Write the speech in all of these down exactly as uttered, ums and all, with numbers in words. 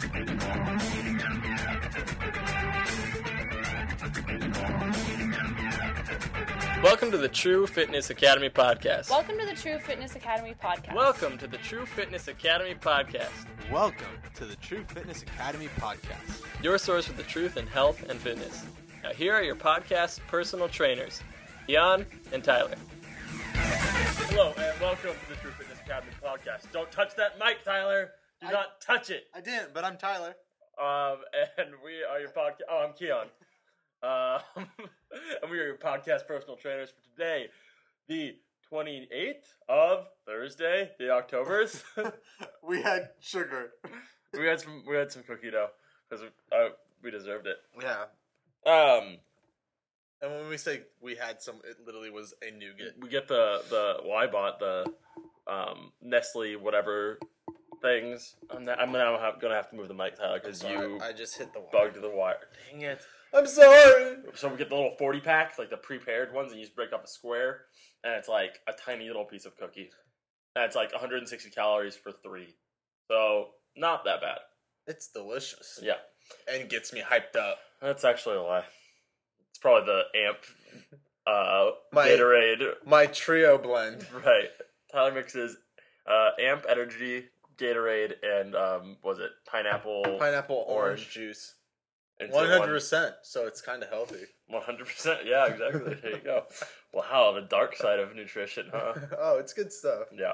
Welcome to the True Fitness Academy podcast. Welcome to the True Fitness Academy podcast. Welcome to the True Fitness Academy podcast. Welcome to the True Fitness Academy podcast. Your source for the truth in health and fitness. Now here are your podcast personal trainers, Jan and Tyler. Hello and welcome to the True Fitness Academy podcast. Don't touch that mic, Tyler. Do I, not touch it. I didn't, but I'm Tyler. Um, and we are your podcast. Oh, I'm Keon. Um, and we are your podcast personal trainers for today, the twenty-eighth of Thursday, the Octobers. We had sugar. we had some. We had some cookie dough because we, uh, we deserved it. Yeah. Um, And when we say we had some, it literally was a nougat. we get the the. Well, I bought the um Nestle whatever things. I'm, not, I'm now have, gonna have to move the mic, Tyler, because you I just hit the wire. bugged the wire. Dang it. I'm sorry. So we get the little forty pack, like the prepared ones, and you just break up a square, and it's like a tiny little piece of cookie. And it's like one hundred sixty calories for three. So, not that bad. It's delicious. Yeah. And gets me hyped up. That's actually a lie. It's probably the Amp uh, My- Gatorade. My trio blend. Right. Tyler mixes uh, Amp Energy, Gatorade, and, um, was it pineapple? Pineapple orange Orange. juice. into one hundred percent. So it's kind of healthy. one hundred percent. Yeah, exactly. There you go. Wow, the dark side of nutrition, huh? Oh, it's good stuff. Yeah.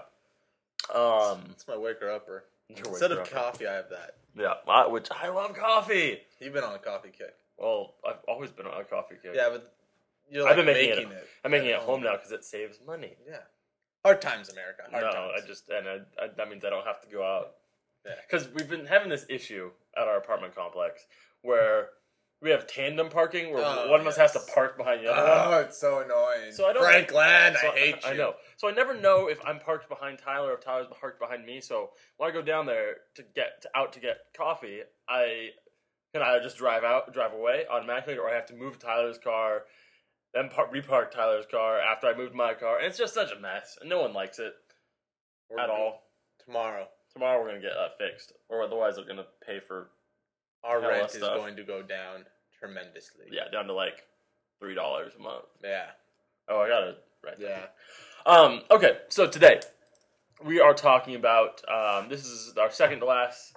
Um, It's my waker upper. your Instead of waker-upper. coffee, I have that. Yeah, I- which I love coffee. You've been on a coffee kick. Well, I've always been on a coffee kick. Yeah, but you're I've like been making, making it. it. I'm making it at at home now because it saves money. Yeah. Hard times, America. Hard no, times. I just and I, I, that means I don't have to go out. Yeah. Because we've been having this issue at our apartment complex where we have tandem parking where Oh, one of us has to yes. park behind the other Oh, one. it's so annoying. So I don't. Franklin, so I hate you. I know. So I never know if I'm parked behind Tyler or if Tyler's parked behind me. So when I go down there to get to, out to get coffee, I can either just drive out, drive away automatically, or I have to move Tyler's car, then park, repark Tyler's car after I moved my car, and it's just such a mess, and no one likes it We're at good. all. Tomorrow, Tomorrow we're gonna get that fixed, or otherwise they're gonna pay for our Hella rent is stuff. going to go down tremendously. yeah down to like three dollars a month. Yeah. Oh, I gotta write that. Yeah. Um, okay, so today we are talking about, um, this is our second to last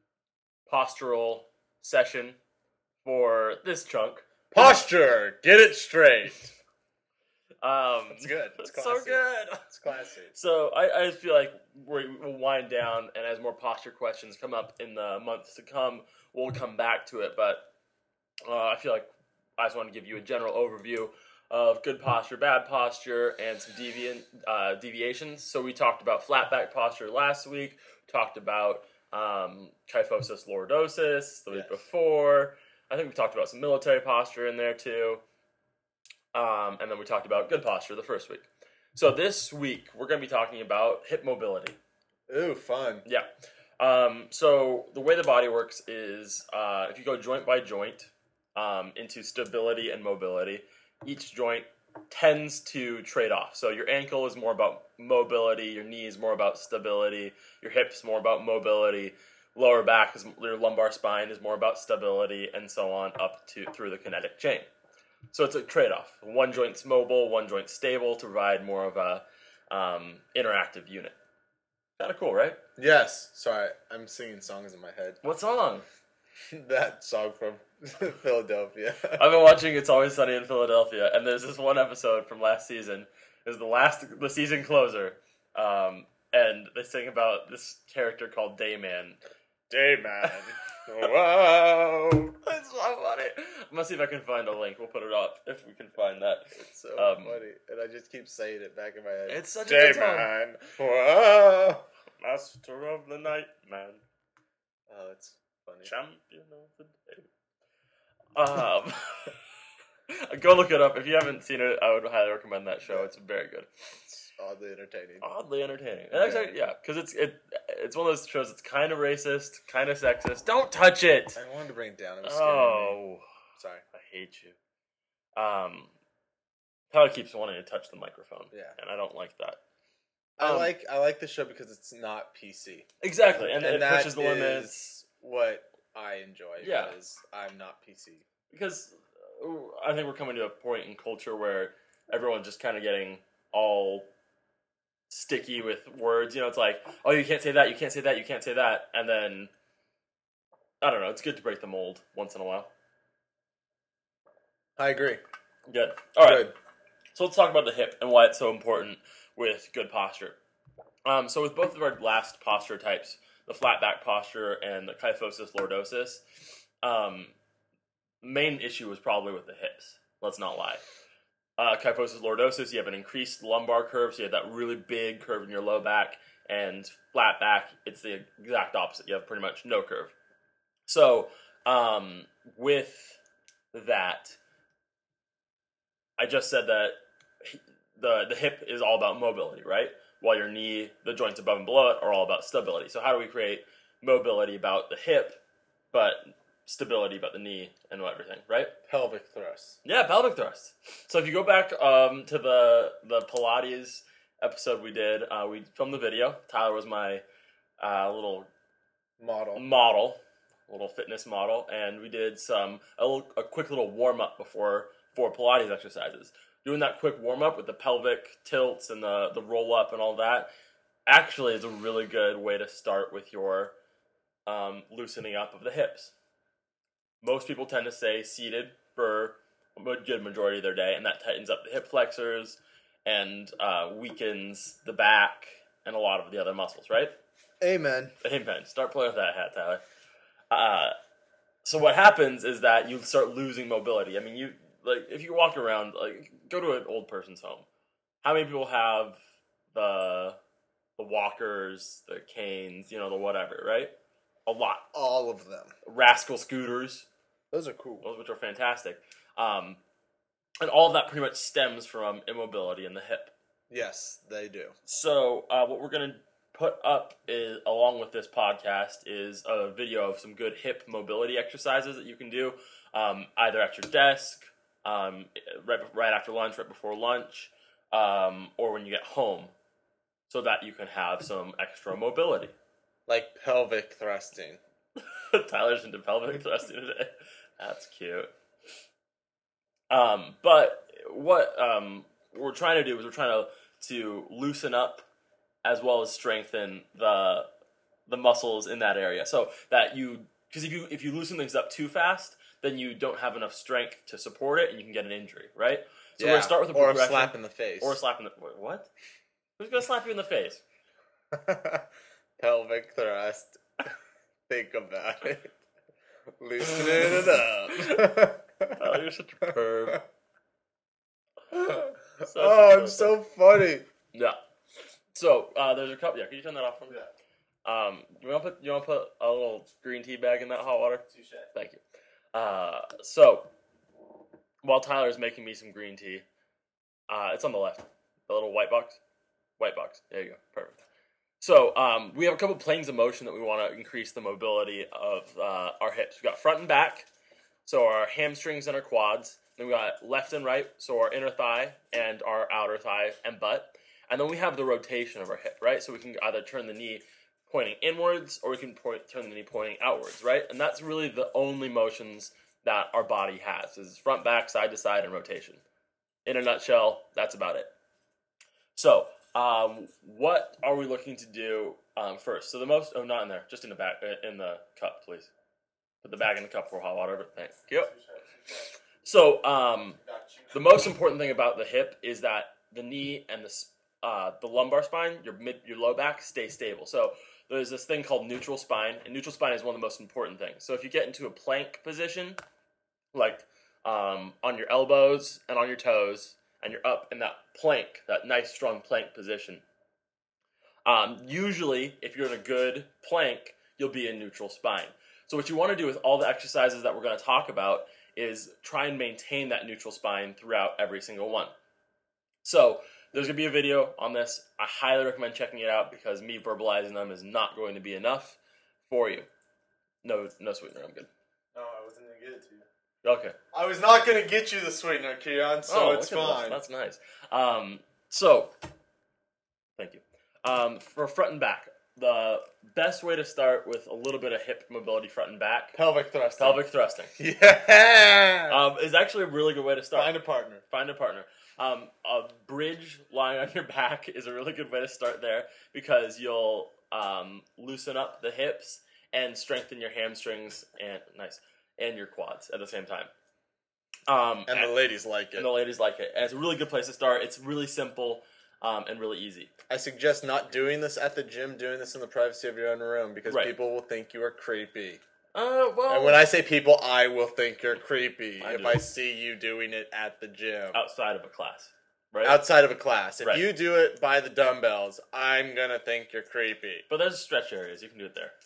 postural session for this chunk. Posture. Get it straight. Um, It's good. It's so classy. good. It's classy. So I, I just feel like we will wind down, and as more posture questions come up in the months to come, we'll come back to it. But uh, I feel like I just want to give you a general overview of good posture, bad posture, and some deviant uh, deviations. So we talked about flat back posture last week. Talked about um, kyphosis lordosis the week Yes. before. I think we talked about some military posture in there too. Um, and then we talked about good posture the first week. So this week we're going to be talking about hip mobility. Ooh, fun. Yeah. Um, so the way the body works is uh, if you go joint by joint um, into stability and mobility, each joint tends to trade off. So your ankle is more about mobility, your knee is more about stability, your hips more about mobility, lower back is your lumbar spine is more about stability, and so on up to through the kinetic chain. So it's a trade-off. One joint's mobile, one joint's stable to provide more of a um, interactive unit. Kind of cool, right? Yes. Sorry, I'm singing songs in my head. What song? That song from Philadelphia. I've been watching It's Always Sunny in Philadelphia, and there's this one episode from last season. It was the last, the season closer, um, and they sing about this character called Dayman. Dayman. Whoa. It's so funny. I'm gonna see if I can find a link. We'll put it up if we can find that. It's so Um, funny. And I just keep saying it back in my head. It's such a good song. Dayman. Whoa. Master of the night, man. Oh, it's funny. Champion of the day. Um, go look it up. If you haven't seen it, I would highly recommend that show. It's very good. It's oddly entertaining. Oddly entertaining. And actually, yeah, because it's it it's one of those shows that's kind of racist, kind of sexist. Don't touch it! I wanted to bring it down. It was scaring me. Oh, Sorry. I hate you. Um, Tyler keeps wanting to touch the microphone. Yeah. And I don't like that. I Um, like I like the show because it's not P C. Exactly, and, And it that pushes the limits. is what I enjoy Yeah. because I'm not P C. Because uh, I think we're coming to a point in culture where everyone's just kind of getting all sticky with words. You know, it's like, oh, you can't say that, you can't say that, you can't say that. And then, I don't know, it's good to break the mold once in a while. I agree. Good. All right. Good. So let's talk about the hip and why it's so important with good posture. Um, so with both of our last posture types, the flat back posture and the kyphosis lordosis, um, main issue was probably with the hips. Let's not lie. Uh, kyphosis lordosis, you have an increased lumbar curve, so you have that really big curve in your low back, and flat back, it's the exact opposite. You have pretty much no curve. So um, with that, I just said that the the hip is all about mobility, right? While your knee, the joints above and below it, are all about stability. So how do we create mobility about the hip, but stability about the knee and everything, right? Pelvic thrust. Yeah, pelvic thrust. So if you go back um, to the the Pilates episode we did, uh, we filmed the video. Tyler was my uh, little Model. model, little fitness model, and we did some a, little, a quick little warm up before four Pilates exercises. Doing that quick warm up with the pelvic tilts and the the roll up and all that actually is a really good way to start with your um, loosening up of the hips. Most people tend to stay seated for a good majority of their day, and that tightens up the hip flexors and uh, weakens the back and a lot of the other muscles, right? Amen. Amen. Start playing with that hat, Tyler. Uh, so what happens is that you start losing mobility. I mean, you like if you walk around, like go to an old person's home. How many people have the the walkers, the canes, you know, the whatever, right? A lot. All of them. Rascal scooters. Those are cool. Those which are fantastic. Um, and all of that pretty much stems from immobility in the hip. Yes, they do. So uh, what we're going to put up is, along with this podcast is a video of some good hip mobility exercises that you can do um, either at your desk, um, right, right after lunch, right before lunch, um, or when you get home so that you can have some extra mobility. Like pelvic thrusting. Tyler's into pelvic thrusting today. That's cute. Um, but what um, we're trying to do is we're trying to, to loosen up as well as strengthen the the muscles in that area. So that you, because if you if you loosen things up too fast, then you don't have enough strength to support it, and you can get an injury, right? So Yeah. we're gonna start with a Or a progression, slap in the face. or a slap in the what? Who's gonna slap you in the face? Pelvic thrust. Think about it. Loosening it up. Oh, you're such a perv. Such Oh, a I'm perv. so funny. Yeah. So uh, there's a cup. Yeah, can you turn that off for me? Yeah. Um, you want to put you want to put a little green tea bag in that hot water? Touche. Thank you. Uh, so while Tyler's making me some green tea, uh, it's on the left. The little white box. White box. There you go. Perfect. So um, we have a couple planes of motion that we want to increase the mobility of uh, our hips. We've got front and back, so our hamstrings and our quads. Then we got left and right, so our inner thigh and our outer thigh and butt. And then we have the rotation of our hip, right? So we can either turn the knee pointing inwards or we can point, turn the knee pointing outwards, right? And that's really the only motions that our body has, is front, back, side to side, and rotation. In a nutshell, that's about it. So um, what are we looking to do um, first? So the most, oh, not in there, just in the back, in the cup, please. Put the bag in the cup for hot water. Thank you. So um, the most important thing about the hip is that the knee and the uh, the lumbar spine, your mid, your low back, stay stable. So there's this thing called neutral spine, and neutral spine is one of the most important things. So if you get into a plank position, like um, on your elbows and on your toes, and you're up in that plank, that nice strong plank position, um, usually if you're in a good plank, you'll be in neutral spine. So what you want to do with all the exercises that we're going to talk about is try and maintain that neutral spine throughout every single one. So there's going to be a video on this. I highly recommend checking it out because me verbalizing them is not going to be enough for you. No, no sweetener. I'm good. No, I wasn't going to get it to you. Okay. I was not going to get you the sweetener, Keon, so oh, it's look at fine. this. That's nice. Um, so, thank you. Um, for front and back, the best way to start with a little bit of hip mobility front and back, Pelvic thrusting. pelvic thrusting, Yeah. um, is actually a really good way to start. Find a partner. Find a partner. Um, a bridge lying on your back is a really good way to start there because you'll um, loosen up the hips and strengthen your hamstrings and nice and your quads at the same time. Um, And the ladies like it. and the ladies like it. And it's a really good place to start. It's really simple um, and really easy. I suggest not doing this at the gym, doing this in the privacy of your own room because Right. people will think you are creepy. Uh, well, And when I say people, I will think you're creepy I if do. I see you doing it at the gym. outside of a class, right? Outside of a class. If Right. you do it by the dumbbells, I'm going to think you're creepy. But there's stretch areas. You can do it there.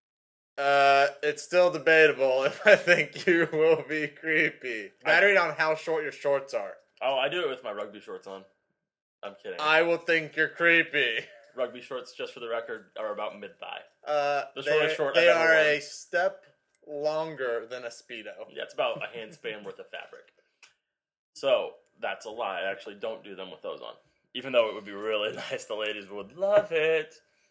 Uh, it's still debatable if I think you will be creepy. Mattering on how short your shorts are. Oh, I do it with my rugby shorts on. I'm kidding. I will think you're creepy. Rugby shorts, just for the record, are about mid-thigh. Uh, The they shortest short they I've ever are worn. a step longer than a Speedo. Yeah, it's about a handspan worth of fabric. So, that's a lie. I actually don't do them with those on. Even though it would be really nice, the ladies would love it.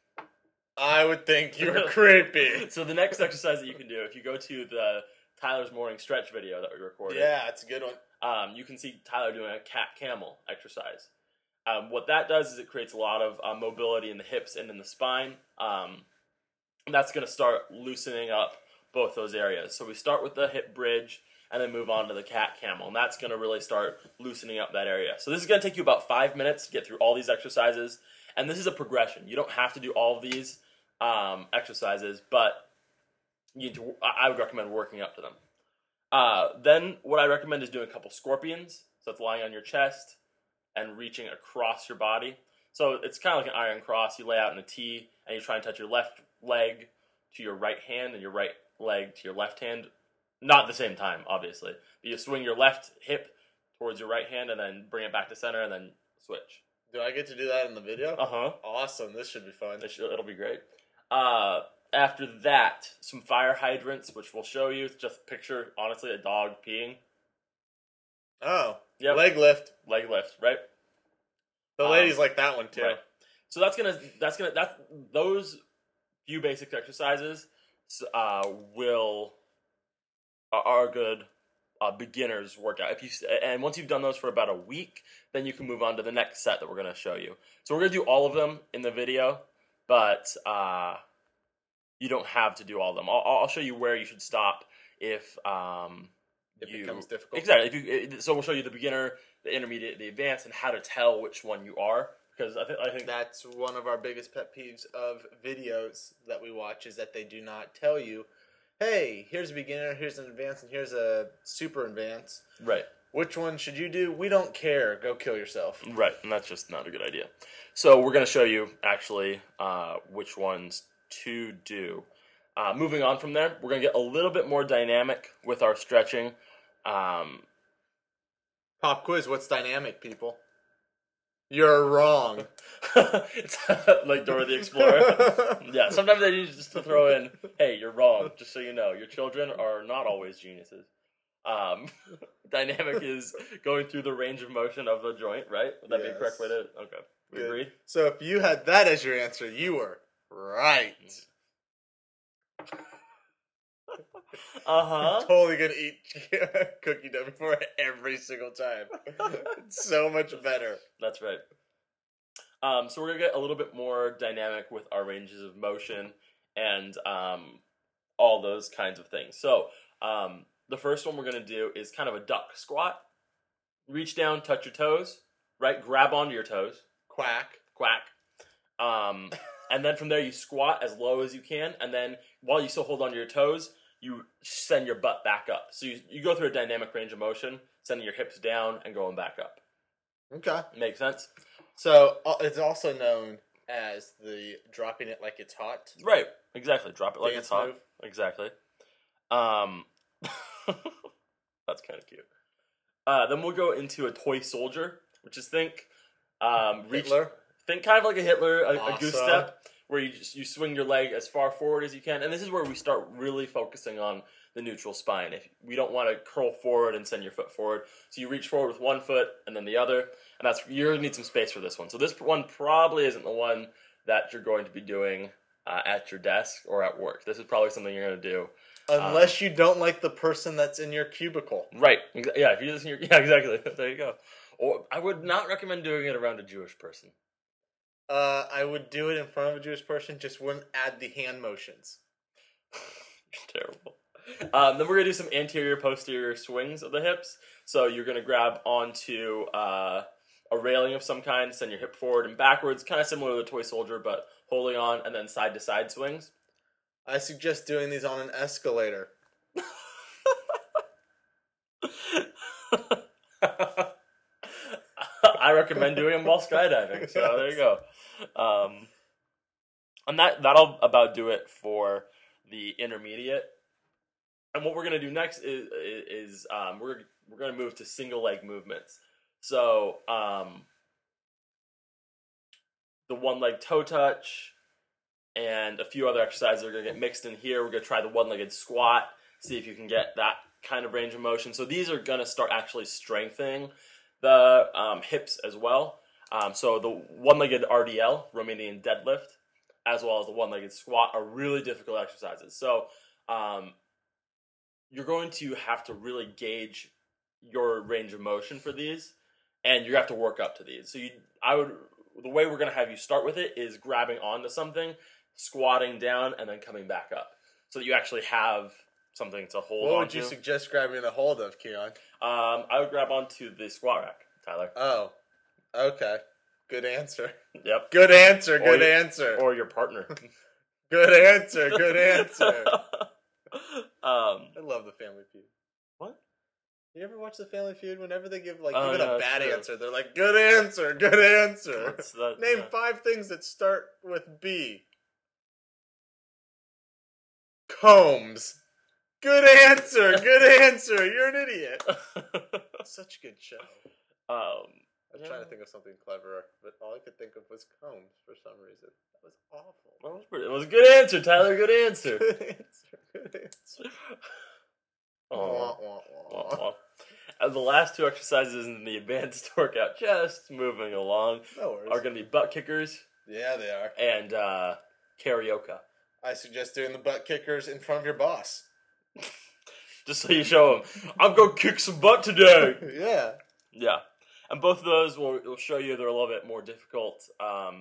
I would think you're creepy. So the next exercise that you can do, if you go to the Tyler's morning stretch video that we recorded, Yeah, it's a good one. um, you can see Tyler doing a cat camel exercise. Um, what that does is it creates a lot of uh, mobility in the hips and in the spine. Um, and that's going to start loosening up both those areas. So we start with the hip bridge and then move on to the cat camel. And that's going to really start loosening up that area. So this is going to take you about five minutes to get through all these exercises. And this is a progression. You don't have to do all of these um, exercises, but you need to, I would recommend working up to them. Uh, then what I recommend is doing a couple scorpions. So it's lying on your chest and reaching across your body. So it's kind of like an iron cross. You lay out in a T, and you try and touch your left leg to your right hand and your right leg to your left hand. Not at the same time, obviously. But you swing your left hip towards your right hand and then bring it back to center and then switch. Do I get to do that in the video? Uh-huh. Awesome. This should be fun. It should, it'll be great. Uh, after that, some fire hydrants, which we'll show you. Just picture, honestly, a dog peeing. Oh. Yep. Leg lift. Leg lift, right? The Um, ladies like that one too. Right. So that's gonna that's gonna that's those few basic exercises uh, will are, are good uh, beginners workout. If you and once you've done those for about a week, then you can move on to the next set that we're gonna show you. So we're gonna do all of them in the video, but uh, you don't have to do all of them. I'll, I'll show you where you should stop if um, It you, becomes difficult. Exactly. If you, it, so we'll show you the beginner, the intermediate, the advanced, and how to tell which one you are. Because I, th- I think That's one of our biggest pet peeves of videos that we watch is that they do not tell you, hey, here's a beginner, here's an advanced, and here's a super advanced. right, Which one should you do? We don't care. Go kill yourself. right, and that's just not a good idea. So we're going to show you actually uh, which ones to do. Uh, moving on from there, we're going to get a little bit more dynamic with our stretching. Um, Pop quiz, what's dynamic, people? You're wrong. it's like Dora the Explorer. Yeah, sometimes they need just to throw in, hey, you're wrong, just so you know. Your children are not always geniuses. Um, dynamic is going through the range of motion of the joint, right? Would that be a correct way Yes. to... Okay, we Good. agree? So if you had that as your answer, you were right. Uh-huh. I'm totally gonna eat cookie dough before it every single time. It's so much better. That's right. Um, so we're going to get a little bit more dynamic with our ranges of motion and um, all those kinds of things. So um, the first one we're going to do is kind of a duck squat. Reach down, touch your toes, right? Grab onto your toes. Quack. Quack. Um, and then from there you squat as low as you can. And then while you still hold onto your toes, you send your butt back up. So you, you go through a dynamic range of motion, sending your hips down and going back up. Okay. Make sense? So uh, it's also known as the dropping it like it's hot. Right. Exactly. Drop it like Dance it's hot. move. Exactly. Um, that's kind of cute. Uh, then we'll go into a toy soldier, which is think um, reach, Hitler. think kind of like a Hitler, a, a goose Awesome. step, where you just, you swing your leg as far forward as you can. And this is where we start really focusing on the neutral spine. If we don't want to curl forward and send your foot forward, so you reach forward with one foot and then the other, and that's you're gonna need some space for this one. So this one probably isn't the one that you're going to be doing uh, at your desk or at work. This is probably something you're going to do. Unless um, you don't like the person that's in your cubicle. Right. Yeah, if you just your, yeah, exactly. There you go. Or I would not recommend doing it around a Jewish person. Uh, I would do it in front of a Jewish person, just wouldn't add the hand motions. Terrible. Um, then we're going to do some anterior, posterior swings of the hips. So you're going to grab onto uh, a railing of some kind, send your hip forward and backwards, kind of similar to the toy soldier, but holding on, and then side-to-side swings. I suggest doing these on an escalator. I recommend doing them while skydiving, so there you go. Um, and that, that'll about do it for the intermediate. And what we're going to do next is, is um, we're, we're going to move to single leg movements. So um, the one leg toe touch and a few other exercises are going to get mixed in here. We're going to try the one-legged squat, see if you can get that kind of range of motion. So these are going to start actually strengthening the um, hips as well. Um, so the one-legged R D L, Romanian deadlift, as well as the one-legged squat are really difficult exercises. So um, you're going to have to really gauge your range of motion for these, and you have to work up to these. So you, I would, the way we're going to have you start with it is grabbing onto something, squatting down, and then coming back up, so that you actually have something to hold on to. What would you suggest grabbing a hold of, Keon? Um, I would grab onto the squat rack, Tyler. Oh, okay. Good answer. Yep. Good answer, good or your, answer. Or your partner. Good answer, good answer. um, I love the Family Feud. What? You ever watch the Family Feud? Whenever they give like oh, even no, a bad true. answer, they're like, good answer, good answer. That, Name yeah. five things that start with B. Combs. Good answer, good answer. You're an idiot. Such a good show. Um, I was yeah. trying to think of something cleverer, but all I could think of was combs for some reason. That was awful. That was pretty, it was a good answer, Tyler. Good answer. Good answer, good answer. Oh. Wah, wah, wah. Wah. And the last two exercises in the advanced workout, just moving along, No worries. are going to be butt kickers Yeah, they are. and uh, karaoke. I suggest doing the butt kickers in front of your boss. Just so you show them, I'm going to kick some butt today. Yeah. Yeah. And both of those will, will show you they're a little bit more difficult um,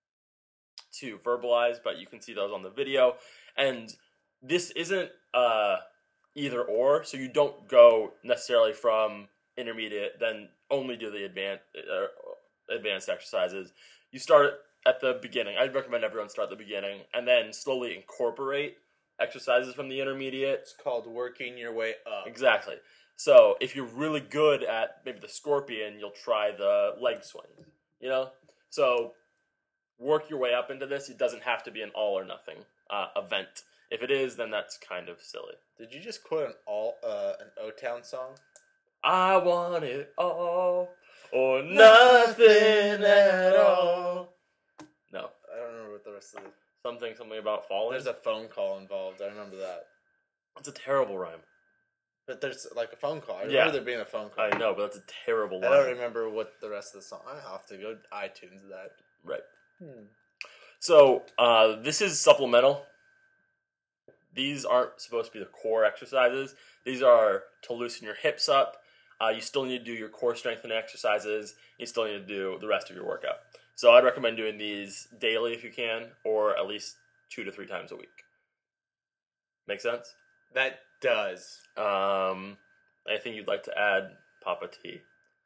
to verbalize, but you can see those on the video. And this isn't uh, either or, so you don't go necessarily from intermediate, then only do the advanced, uh, advanced exercises. You start at the beginning. I'd recommend everyone start at the beginning, and then slowly incorporate exercises from the intermediate. It's called working your way up. Exactly. So if you're really good at maybe the scorpion, you'll try the leg swing, you know? So work your way up into this. It doesn't have to be an all or nothing uh, event. If it is, then that's kind of silly. Did you just quote an all uh, an O-Town song? I want it all or nothing at all. No. I don't remember what the rest of the... Something, something about falling. There's a phone call involved. I remember that. It's a terrible rhyme. But there's like a phone call. I remember Yeah. there being a phone call. I know, but that's a terrible I line. don't remember what the rest of the song... I have to go to iTunes that. Right. Hmm. So, uh, this is supplemental. These aren't supposed to be the core exercises. These are to loosen your hips up. Uh, you still need to do your core strengthening exercises. You still need to do the rest of your workout. So I'd recommend doing these daily if you can, or at least two to three times a week. Make sense? That does. Um, anything you'd like to add, Papa T?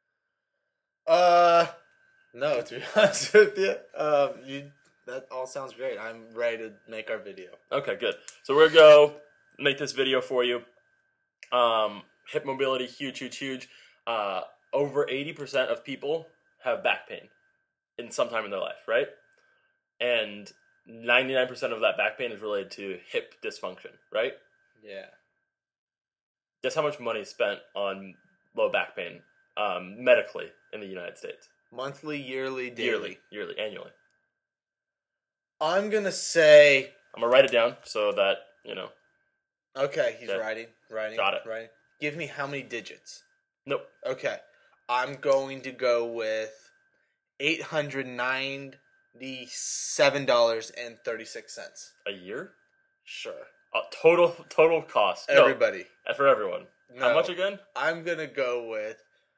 Uh, no, to be honest with you, um, you that all sounds great. I'm ready to make our video. Okay, good. So we're going to go make this video for you. Um, hip mobility, huge, huge, huge. Uh, over eighty percent of people have back pain in some time in their life, right? And ninety-nine percent of that back pain is related to hip dysfunction, right? Yeah. Guess how much money is spent on low back pain um, medically in the United States? Monthly, yearly, daily. Yearly, yearly, annually. I'm going to say... I'm going to write it down so that, you know. Okay, he's Okay. writing, writing, Got it. writing. Give me how many digits? Nope. Okay. I'm going to go with eight hundred nine seven dollars and thirty-six cents. A year? Sure. Uh, total total cost. Everybody. No, for everyone. No. How much again? I'm going to go with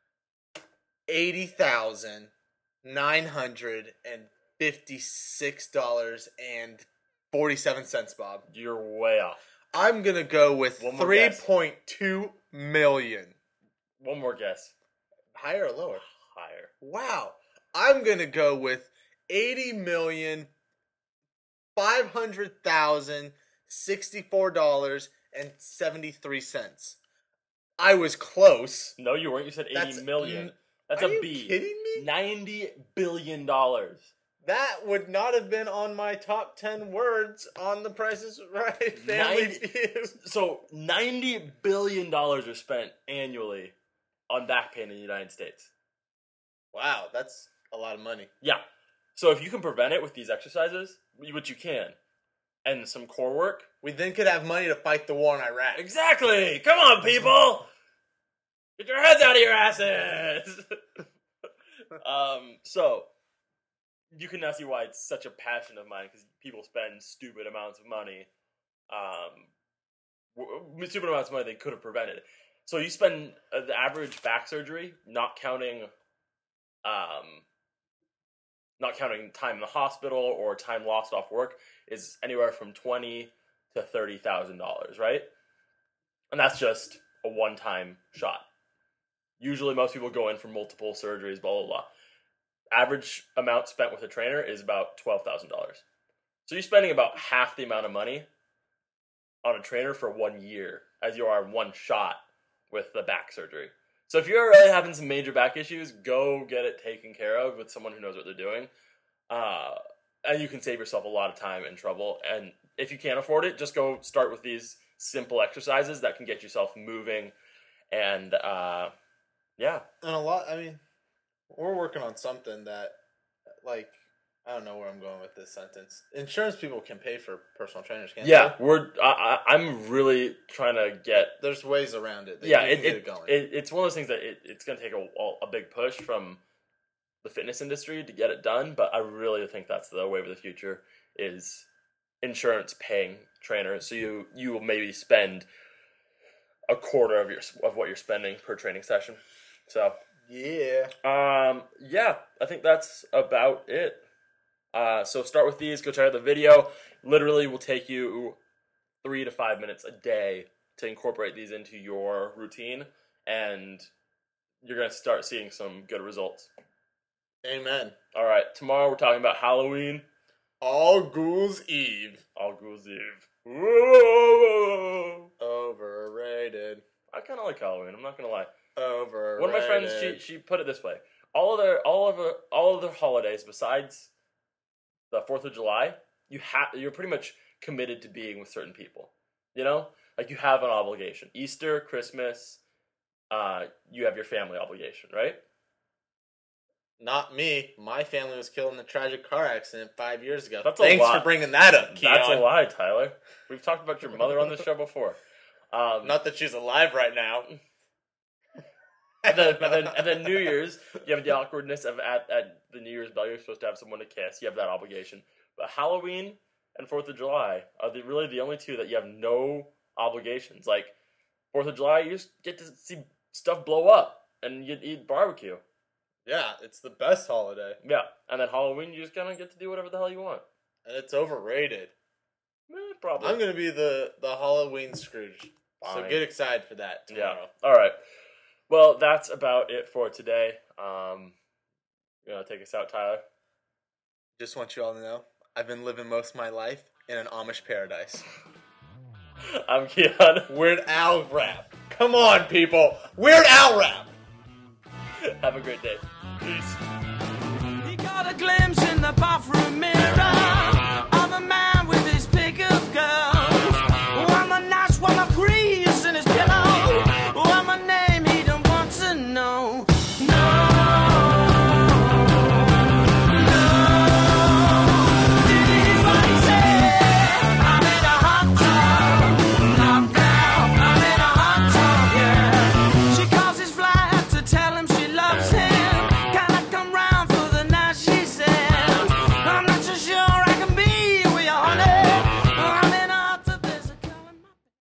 eighty thousand nine hundred fifty-six dollars and forty-seven cents, Bob. You're way off. I'm going to go with One more three guess. point two million. One more guess. Higher or lower? Higher. Wow. I'm going to go with eighty million five hundred thousand sixty-four dollars and seventy-three cents. I was close. No, you weren't. You said eighty That's- million. That's Are a you B. kidding me? Ninety billion dollars. That would not have been on my top ten words on the Price is Right Family Ninety- Feud. So ninety billion dollars are spent annually on back pain in the United States. Wow, that's a lot of money. Yeah. So if you can prevent it with these exercises, which you can, and some core work. We then could have money to fight the war in Iraq. Exactly. Come on, people. Get your heads out of your asses. um. So you can now see why it's such a passion of mine, because people spend stupid amounts of money. Um, w- stupid amounts of money they could have prevented. So you spend uh, the average back surgery, not counting, um, not counting time in the hospital or time lost off work, is anywhere from twenty to thirty thousand dollars, right? And that's just a one-time shot. Usually, most people go in for multiple surgeries, blah blah blah. Average amount spent with a trainer is about twelve thousand dollars. So you're spending about half the amount of money on a trainer for one year as you are one shot with the back surgery. So if you're really having some major back issues, go get it taken care of with someone who knows what they're doing. Uh, and you can save yourself a lot of time and trouble. And if you can't afford it, just go start with these simple exercises that can get yourself moving. And uh, yeah. And a lot, I mean, we're working on something that, like, I don't know where I'm going with this sentence. Insurance people can pay for personal trainers, can't Yeah, they? we're. I, I- I'm really trying to get. There's ways around it. They Yeah, can it, get it, it going. it it's one of those things that it, it's going to take a, a big push from the fitness industry to get it done. But I really think that's the wave of the future, is insurance paying trainers. So you you will maybe spend a quarter of your of what you're spending per training session. So yeah. um yeah, I think that's about it. Uh, so start with these. Go check out the video. Literally will take you three to five minutes a day to incorporate these into your routine, and you're going to start seeing some good results. Amen. All right, tomorrow we're talking about Halloween. All Ghouls Eve. All Ghouls Eve. Whoa! Overrated. I kind of like Halloween. I'm not going to lie. Overrated. One of my friends, she she put it this way: all of their all of the, all of their holidays besides the Fourth of July, you have you're pretty much committed to being with certain people. You know, like you have an obligation. Easter, Christmas, uh, you have your family obligation, right? Not me. My family was killed in a tragic car accident five years ago. That's a Thanks lot. for bringing that up, Keon. That's a lie, Tyler. We've talked about your mother on this show before. Um, Not that she's alive right now. and, then, and, then, and then New Year's, you have the awkwardness of at, at the New Year's bell, you're supposed to have someone to kiss. You have that obligation. But Halloween and Fourth of July are the, really the only two that you have no obligations. Like, Fourth of July, you just get to see stuff blow up, and you eat barbecue. Yeah, it's the best holiday. Yeah, and then Halloween, you just kind of get to do whatever the hell you want. And it's overrated. Eh, probably. I'm going to be the, the Halloween Scrooge. So Fine. get excited for that tomorrow. Yeah. All right. Well, that's about it for today. Um, you want to take us out, Tyler? Just want you all to know, I've been living most of my life in an Amish paradise. I'm Keon. Weird Al rap. Come on, people. Weird Al rap. Have a great day. Peace. He got a glimpse in the bathroom mirror.